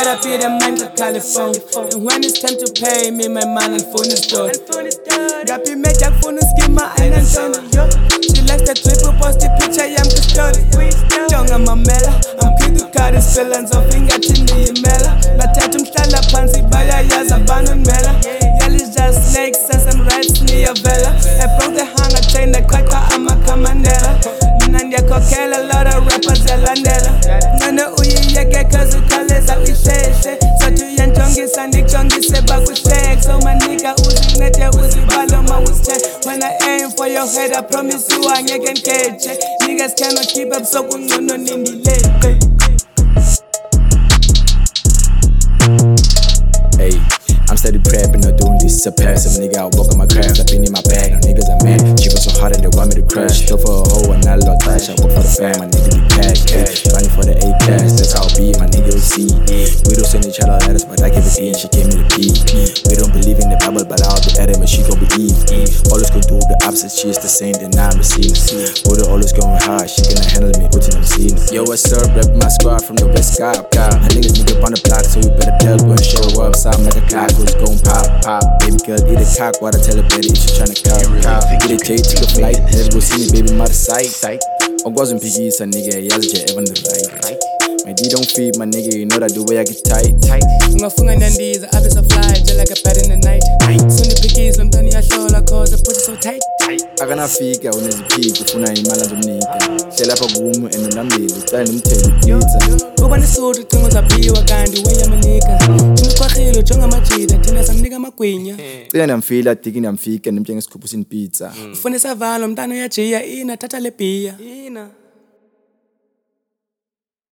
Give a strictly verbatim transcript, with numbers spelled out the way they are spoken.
happy the man to call the phone. And when it's time to pay me, my man and phone is done. Gappy make your phone schema and Antonio. She likes the triple post the picture, I'm custody. Young I'm a mela, I'm kid to cut his feelings of finger chin the mela. But I don't stand up and see by a yas and banon mela. Yell is just snakes and some rats near vela. I broke the hanger chain, the cracker, I'm a commandella. Nandia cocktail, a lot of rappers, a landella. Nana uye yeke cause you call it a sheshe. So to yan chongi sandik chongi se baku shake. So my nigga uzi nete uzi baloma was check. When I aim for your head, I promise you I can catch it. Niggas cannot keep up, so kun no nindi late. Hey, I'm steady prepping, not doing this a pass. Some nigga out walking my craft, I've been in my bag. No niggas are mad. She was so hard and they want me to crash. Go for a hoe and not a lot trash. I work for the fam, my nigga be cash. cash. Running for the A class, that's how it be, my nigga will see. We don't send each other letters, but I give it D and she gave me the P. We don't believe in the Bible, but I'll be Adam and she gon' be Eve. Always gonna do the opposite, she is the same, then I'm the same. Order always going hard, she cannot handle me, putting on the scene. Yo, what's up, rep my squad from the West Side. My niggas nigga on the block, so we better tell when show up. Sound like a clock, who's gon' pop, pop. Baby girl, eat a cock, while I tell her baby if she tryna cop, cop. Get a J, take a flight, let's go see me, baby, mother sight. I'm wasn't piggy, it's a nigga, Yazja, Evan the right. My D don't feed my nigga, you know that the way I get tight. Ungafunga nandiza, others are fly, just like a bat in the night. Soon the piggies, I'm done your show, like cause I put it so tight. Akanafika unezipiki ufuna imali azomnika hlela apha kumu and unambili ucala nimthele pizza kuba nesuthu cingo zaphiwa kanti weyamanika imiqwarhile ujonga amajida thina samnika amagwinya cika ndamfila diki ndamfika ndimtshenge isikhuphu sinipizza ufune savalo mntana uyajiya ina thatha le bhiya ina